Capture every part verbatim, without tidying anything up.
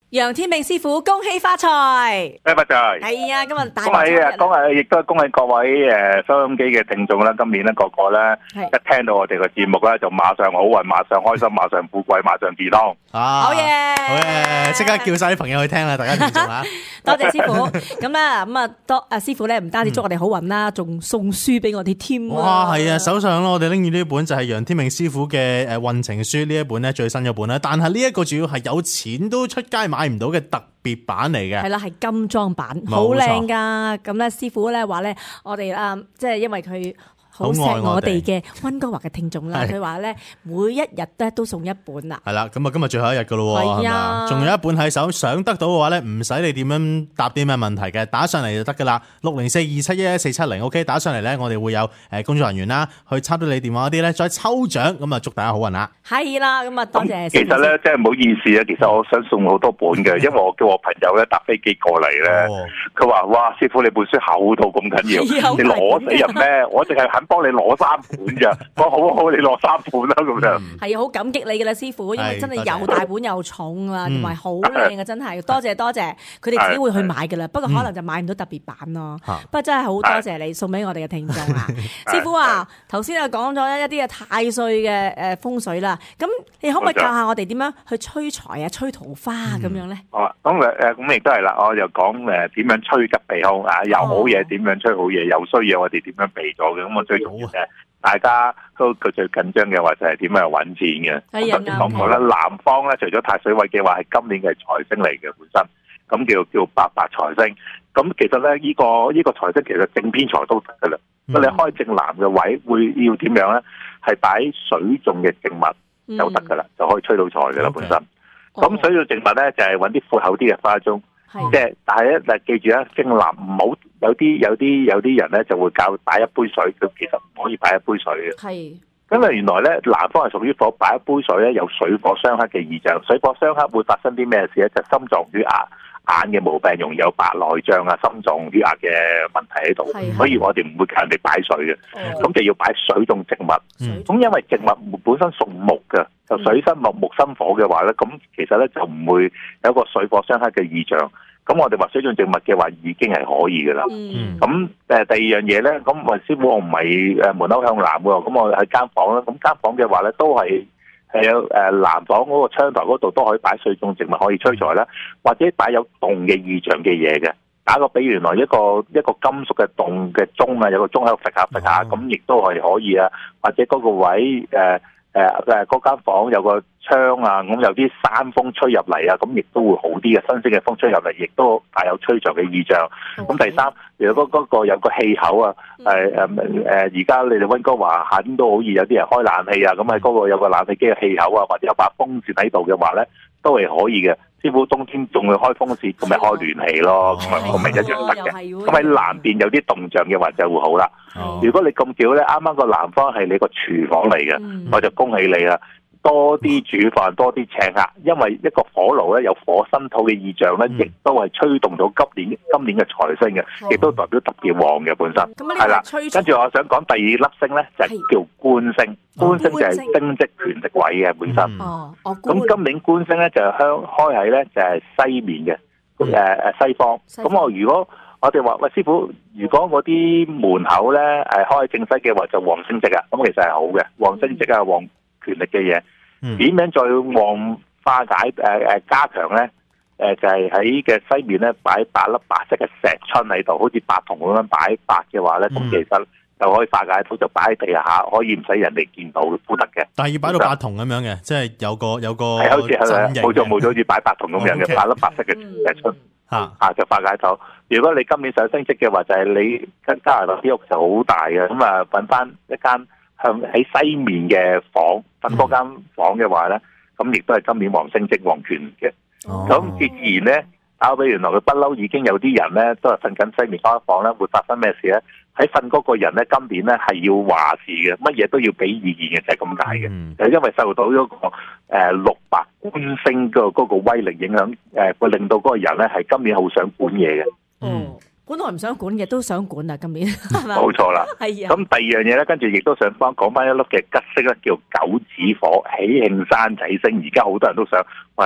楊天命師傅，恭喜發財！ 誒，發財！ 係啊，今日大恭喜啊！恭喜，亦都係恭喜各位誒收音機嘅聽眾啦！今年咧個個咧一聽到我哋嘅節目咧，就馬上好運，馬上開心，馬上富貴，馬上健康。 啊， 好嘢！ 好嘢！即刻叫晒啲朋友去聽啦，大家聽眾啊！ 多謝師傅。咁咧，咁啊，多啊師傅咧，唔單止祝我哋好運啦，仲送書俾我哋添。 哇，係啊！手上咯，我哋拎住呢本就係楊天命師傅嘅誒運程書呢一本咧，最新一本啦。但係呢一個主要係有錢都出街買唔到嘅特別版嚟嘅。 係啦，係金裝版，好靚噶。咁咧，師傅咧話咧，我哋啊，即係因為佢好錫我哋嘅溫哥華嘅聽眾啦，佢話咧每一日咧都送一本啦。 係啦，咁啊今日最後一日噶咯， 係啊， 仲有一本喺手，想得到嘅話咧，唔使你點樣答啲咩問題嘅，打上嚟就得噶啦。六零四二七一一四七零，OK， 打上嚟咧，我哋會有誒工作人員啦，去插到你電話嗰啲咧，再抽獎，咁啊祝大家好運啦。 係啦，咁啊多謝。 其實咧，真係唔好意思啊，其實我想送好多本嘅，因為我叫我朋友咧搭飛機過嚟咧，佢話：哇，師傅你本書厚到咁緊要，你攞死人咩？我淨係肯幫你攞三本咋，我好好，你攞三本啦咁樣。 係啊，好感激你嘅啦，師傅，因為真係又大本又重啦，同埋好靚啊，真係多謝多謝，佢哋自己會去買噶啦，不過可能就買唔到特別版咯。不過真係好多謝你送俾我哋嘅聽眾啊，師傅啊，頭先啊講咗一啲嘅太歲嘅誒風水啦，咁你可唔可以教下我哋點樣去催財啊、催桃花啊咁樣咧？ 哦，咁誒誒，咁亦都係啦，我就講誒點樣催吉避凶啊，有好嘢點樣催好嘢，有衰嘢我哋點樣避咗嘅，咁我最重要嘅。大家都佢最緊張嘅話就係點樣揾錢嘅。咁頭先講過啦，南方咧除咗太歲位嘅話係今年嘅財星嚟嘅本身，咁叫叫八白財星。咁其實咧呢、這個呢、這個財星其實正偏財都得噶啦。咁、嗯、你開正南嘅位會要點樣咧？係擺水種嘅植物就得噶啦，就可以催到財噶啦本身。咁水種植物咧就係揾啲闊厚啲嘅花樽。即係，但係咧，嗱，記住啊，正南唔好有啲有啲有啲人咧就會教擺一杯水，咁其實唔可以擺一杯水嘅。係，因為原來咧南方係屬於火，擺一杯水咧有水火相克嘅異象，水火相克會發生啲咩事咧？就心臟血壓、眼嘅毛病，容易有白內障啊、心臟血壓嘅問題喺度，所以我哋唔會教人哋擺水嘅，咁、哦、就要擺水種植物。咁、嗯、因為植物本身屬木嘅，就水生木，木生火嘅話咧，咁其實咧就唔會有一個水火相克嘅異象。咁我哋話水種植物嘅話已經係可以嘅啦。咁、嗯、誒第二樣嘢咧，咁話師傅我唔係誒門口向南喎，咁我喺間房啦。咁間房嘅話咧都係係有誒南房嗰個窗台嗰度都可以擺水種植物可以催財啦，或者擺有動嘅異象嘅嘢嘅。打個比，原來一個一個金屬嘅動嘅鐘啊，有個鐘喺度揈下揈下，咁亦都係可以啊。或者嗰個位誒誒誒嗰間房有個窗啊，咁有啲山風吹入嚟啊，咁亦都會好啲嘅。新鮮嘅風吹入嚟，亦都帶有催財嘅意象。咁、okay. 第三，如果嗰個有個氣口啊，誒誒誒，而家你哋溫哥華夏天都好熱，有啲人開冷氣啊，咁喺嗰個有個冷氣機嘅氣口啊，或者有把風扇喺度嘅話咧，都係可以嘅。師傅冬天仲會開風扇，咁咪開暖氣咯，咁咪咁咪一樣得嘅。咁喺南邊有啲動靜嘅話就會好啦。如果你咁巧咧，啱啱個南方係你個廚房嚟嘅、嗯，我就恭喜你啦！多啲煮飯，多啲請客，因為一個火爐咧有火生土嘅意象咧，亦、嗯、都係吹動到今年今年嘅財星嘅，亦、嗯、都代表特別旺嘅本身。係啦，跟住我想講第二粒星咧，就係、是、叫官星。官星就係升職權力位嘅本身。哦，哦。咁今年官星咧就係香開喺咧就係西面嘅，誒、呃、誒西方。咁我如果我哋話喂師傅，如果嗰啲門口咧誒開正西嘅話，就旺升職啊。咁其實係好嘅，旺升職啊，旺權力嘅嘢。點、嗯、樣再旺化解誒誒、呃、加強咧？誒、呃、就係喺嘅西面咧擺八粒白色嘅石春喺度，好似白銅咁樣擺白嘅話咧，咁、嗯、其實就可以化解到，就擺喺地下，可以唔使人哋見到都得嘅。 但係要擺到白銅咁樣嘅，即係有個有個係好似係冇錯冇錯，好似擺白銅咁樣嘅，八粒白色嘅石春嚇嚇就化解到。如果你今年想升職嘅話，就係、是、你跟加拿大啲屋就好大嘅，咁啊揾翻一間向喺西面嘅房，瞓嗰間房嘅話咧，咁亦都係今年旺升職旺權嘅。咁、哦、既然咧，打比原來佢不嬲已經有啲人咧，都係瞓緊西面嗰間房咧，會發生咩事咧？喺瞓嗰個人咧，今年咧係要話事嘅，乜嘢都要俾意見嘅，就係咁解嘅。就、嗯、因為受到嗰、那個誒、呃、六白官星嘅嗰個威力影響，誒、呃、會令到嗰個人咧係今年好想管嘢嘅。嗯。 本來唔想管嘅都想管啦，今年係咪？ 冇錯啦，係啊。咁第二樣嘢咧，跟住亦都想翻講翻一粒嘅吉星咧，叫九紫火喜慶山仔星。而家好多人都想，喂，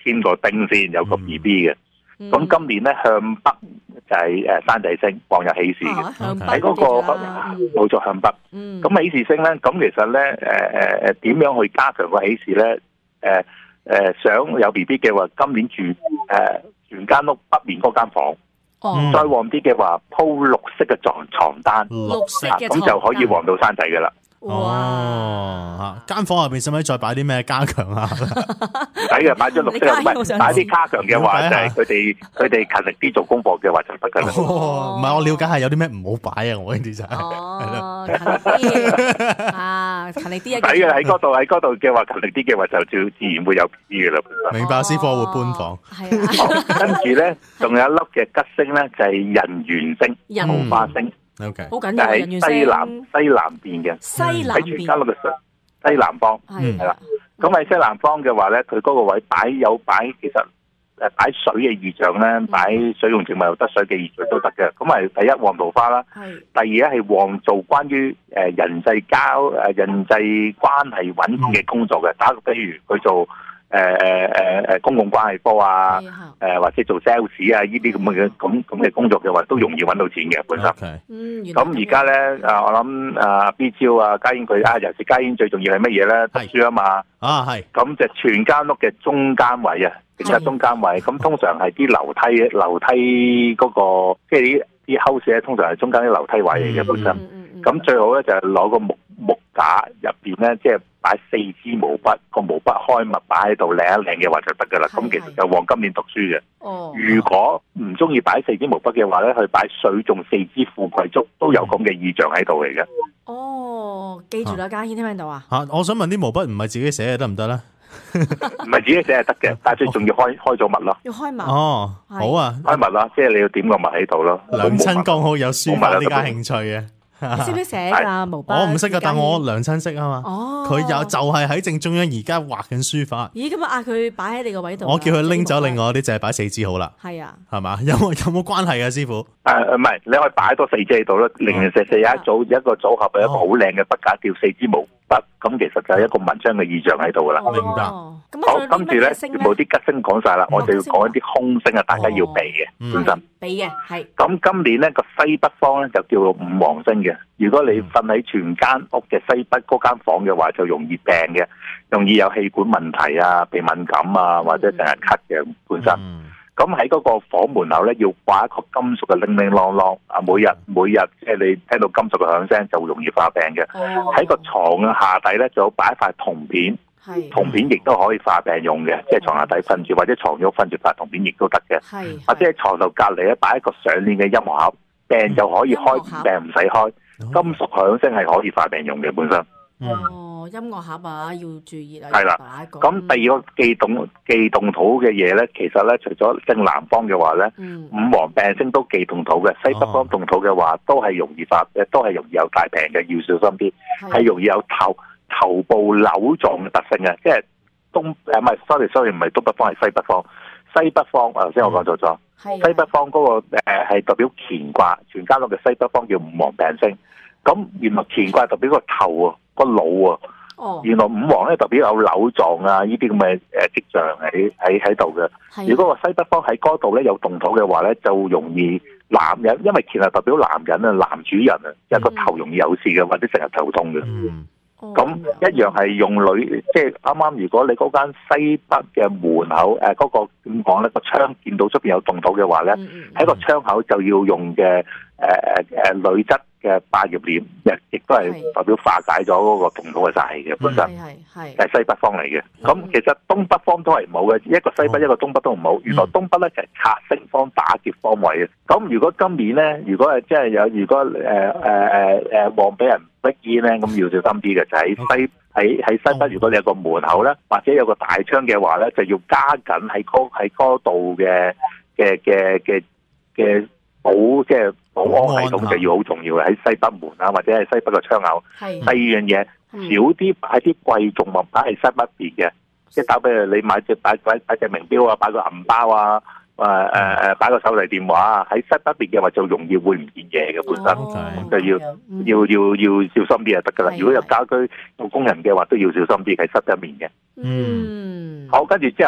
添個丁先，有個 B B 嘅。咁、嗯、今年咧向北就係誒山仔星望入喜事嘅，喺嗰個冇錯向北。咁喜事星咧，咁其實咧誒誒誒點樣去加強個喜事咧？誒、呃、誒、呃、想有 B B 嘅話，今年住誒、呃、全間屋北面嗰間房。哦、再旺啲嘅話，鋪綠色嘅床床單， 綠色嘅床單， 咁就可以旺到山仔噶啦。 哇！間房入邊使唔使再擺啲咩加強啊？ 睇嘅擺咗綠色，唔係擺啲加強嘅話，就係佢哋佢哋勤力啲做功課嘅話就得噶啦。 唔係我了解係有啲咩唔好擺啊？我呢啲就係哦，勤力啲啊，勤力啲啊！ 睇嘅喺嗰度喺嗰度嘅話，勤力啲嘅話就自自然會有 B B 嘅啦。 明白，師傅會搬房。 係啊， 跟住咧，仲有一粒嘅吉星咧，就係人緣星、桃花星。 O K， 好緊要嘅人緣星。 西南西南邊嘅， 西南邊喺全家樂嘅西南方係啦。咁喺西南方嘅話咧，佢嗰個位擺有擺，其實誒擺水嘅意象咧，擺水用植物又得，水嘅意象都得嘅。咁係第一旺桃花啦，第二咧係旺做關於誒人際交誒人際關係穩定嘅工作嘅。打個比喻，佢做誒誒誒誒公共關係科啊，誒或者做 sales 啊呢啲咁嘅咁咁嘅工作嘅話，都容易揾到錢嘅本身。嗯，咁而家咧啊，我諗啊 B 超啊家燕佢啊，尤其家燕最重要係乜嘢咧？讀書啊嘛。啊係。咁就全間屋嘅中間位啊，正係中間位。咁通常係啲樓梯樓梯嗰個，即係啲啲 house 咧，通常係中間啲樓梯位嚟嘅本身。咁最好咧就係攞個木木架入邊咧，即係擺四支毛筆，個毛筆開密擺喺度，靚一靚嘅話就得噶啦。咁其實就旺今年讀書嘅。哦。如果唔中意擺四支毛筆嘅話咧，去擺水種四支富貴竹，都有咁嘅意象喺度嚟嘅。哦， 記住啦，家軒聽唔聽到啊？ 吓，我想問啲毛筆唔係自己寫嘅得唔得咧？ 唔係自己寫係得嘅，但係最重要開開咗密咯。 要開密。 哦，好啊， 開密啦，即係你要點個密喺度咯。 娘親剛好有書法呢家興趣嘅。 你識唔識寫噶毛筆？ 我唔識噶，但我娘親識啊嘛。哦，佢有就係喺正中央，而家畫緊書法。 咦，咁啊，嗌佢擺喺你個位度。 我叫佢拎走另外啲，就係擺四支好啦。係啊，係嘛？有冇有冇關係啊，師傅？ 誒，唔係，你可以擺多四支喺度咯，零零四四有一組一個組合嘅一個好靚嘅筆架，叫四支毛筆。咁其實就係一個文章嘅意象喺度噶啦。 明白。 好，跟住咧，全部啲吉星講晒啦，我就要講一啲凶星啊，大家要避嘅本身。 避嘅係。 咁今年咧個西北方咧就叫做五黃星嘅。如果你瞓喺全間屋嘅西北嗰間房嘅話，就容易病嘅，容易有氣管問題啊、鼻敏感啊，或者成日咳嘅本身。咁喺嗰個房門口咧，要掛一個金屬嘅鈴鈴啷啷啊！每日每日即係你聽到金屬嘅響聲，就容易發病嘅。喺個床嘅下底咧，就有擺一塊銅片，銅片亦都可以化病用嘅，即係床下底瞓住或者床褥瞓住塊銅片亦都得嘅。或者喺床頭隔離咧擺一個上鏈嘅音樂盒，病就可以開，病唔使開。金屬響聲係可以化病用嘅本身。 哦，音樂盒啊，要注意啦。 係啦，咁第二個忌動忌動土嘅嘢咧，其實咧除咗正南方嘅話咧，嗯、五黃病星都忌動土嘅。西北方動土嘅話，都係容易發，都係容易有大病嘅，要小心啲。係容易有頭頭部扭狀嘅特性嘅，即係東誒唔係 sorry sorry 唔係東北方係西北方。西北方頭先我講錯咗，嗯、西北方嗰、那個誒係、呃、代表乾卦，全家樂嘅西北方叫五黃病星。咁原來乾卦代表個頭啊，個腦啊，哦、原來五黃咧代表有扭狀啊，呢啲咁嘅誒跡象喺喺喺度嘅。如果個西北方喺嗰度咧有動土嘅話咧，就容易男人，因為乾係代表男人啊，男主人啊，有個頭容易有事嘅，或者成日頭痛嘅。咁、嗯、一樣係用女，即係啱啱。如果你嗰間西北嘅門口誒嗰、呃那個點講咧，個窗見到出邊有動土嘅話咧，喺、嗯、個窗口就要用嘅誒誒誒女質嘅百葉簾，亦亦都係代表化解咗嗰個動土嘅煞氣嘅本身，係係西北方嚟嘅。咁、嗯、其實東北方都係唔好嘅，一個西北、嗯、一個東北都唔好。原來東北咧就係卡星方打劫方位嘅。咁如果今年咧，如果係即係有，如果誒誒誒誒望俾人逼煙咧，咁要小心啲嘅，就喺西喺喺西北。如果你有個門口咧，或者有個大窗嘅話咧，就要加緊喺嗰喺嗰度嘅嘅嘅嘅嘅保即係。保安系統就要好重要嘅，喺西北門啊，或者係西北嘅窗口。第二樣嘢，少啲擺啲貴重物擺喺西北邊嘅，即係打俾你買隻擺擺擺隻名錶啊，擺個銀包啊，誒誒誒擺個手提電話啊，喺西北邊嘅話就容易會唔見嘢嘅本身，咁就要要要要小心啲就得噶啦。如果有家居有工人嘅話，都要小心啲喺西北面嘅。嗯，好，跟住之後。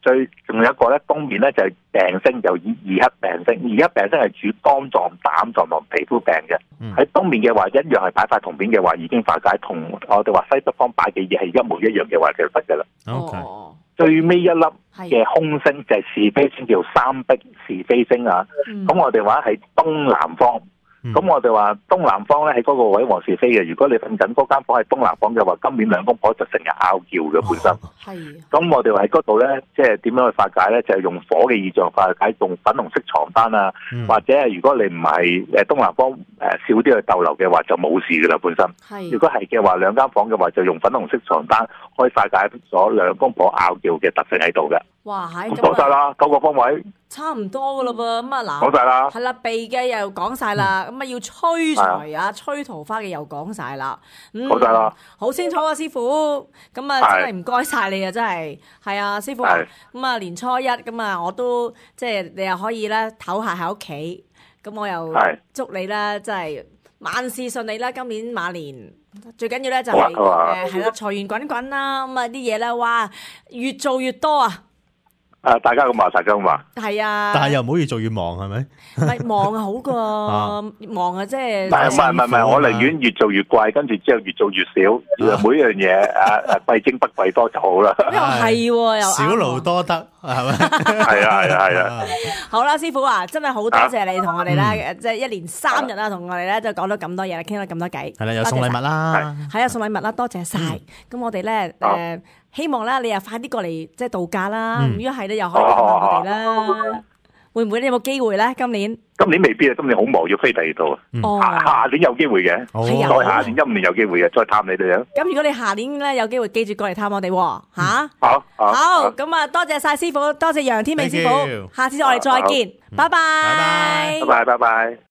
最仲有一個咧，東面咧就係病星，就以二黑病星。二黑病星係主肝臟、膽臟同皮膚病嘅。喺、嗯、東面嘅話，一樣係擺塊銅片嘅話，已經化解同我哋話西北方擺嘅嘢係一模一樣嘅話，就得㗎啦。 OK。 最尾一粒嘅空星就係是非星，叫三碧是非星啊。咁、嗯、我哋話喺東南方。咁、嗯、我哋話東南方咧喺嗰個位黃是非嘅，如果你瞓緊嗰間房喺東南方嘅話，今年兩公婆就成日拗撬嘅本身。係、哦。咁我哋話喺嗰度咧，即係點樣去化解咧？就係、是、用火嘅意象化解，用粉紅色床單啊，嗯、或者係如果你唔係誒東南方誒少啲去逗留嘅話，就冇事噶啦本身。係。如果係嘅話，兩間房嘅話就用粉紅色床單，可以化解咗兩公婆拗撬嘅特性喺度嘅。 哇，係咁講晒啦，九個方位。 差唔多噶咯噃，咁啊嗱， 講晒啦， 係啦，避嘅又講晒啦，咁啊要催財啊，催桃花嘅又講晒啦，講晒啦，好清楚啊，師傅，咁啊真係唔該晒你啊，真係，係啊，師傅，咁啊年初一，咁啊我都即係你又可以咧唞下喺屋企，咁我又祝你咧，真係萬事順利啦，今年馬年。最緊要咧就係誒係啦，財源滾滾啦，咁啊啲嘢咧，哇越做越多啊！ 誒，大家咁話，大家咁話， 係啊， 但係又唔好越做越忙，係咪？ 唔係忙係好過忙啊，即係。 唔係唔係唔係，我寧願越做越貴，跟住之後越做越少，每樣嘢誒誒貴精不貴多就好啦。 又係又少勞多得，係咪？ 係啊係啊係啊！ 好啦，師傅啊，真係好多謝你同我哋咧，即係一連三日啦，同我哋咧就講咗咁多嘢，傾咗咁多偈。 係啦，又送禮物啦， 係啊，送禮物啦，多謝晒。咁我哋咧誒。希望咧，你又快啲過嚟即係度假啦。如果係咧，又可以見下我哋啦。會唔會你有冇機會咧？今年今年未必啊，今年好忙要飛第二度。下下年有機會嘅，再下年一五年有機會嘅，再探你哋啊。咁如果你下年咧有機會，記住過嚟探我哋吓。 好， 好，咁啊，多謝晒師傅，多謝楊天明師傅，下次我哋再見，拜拜， 拜拜，拜拜。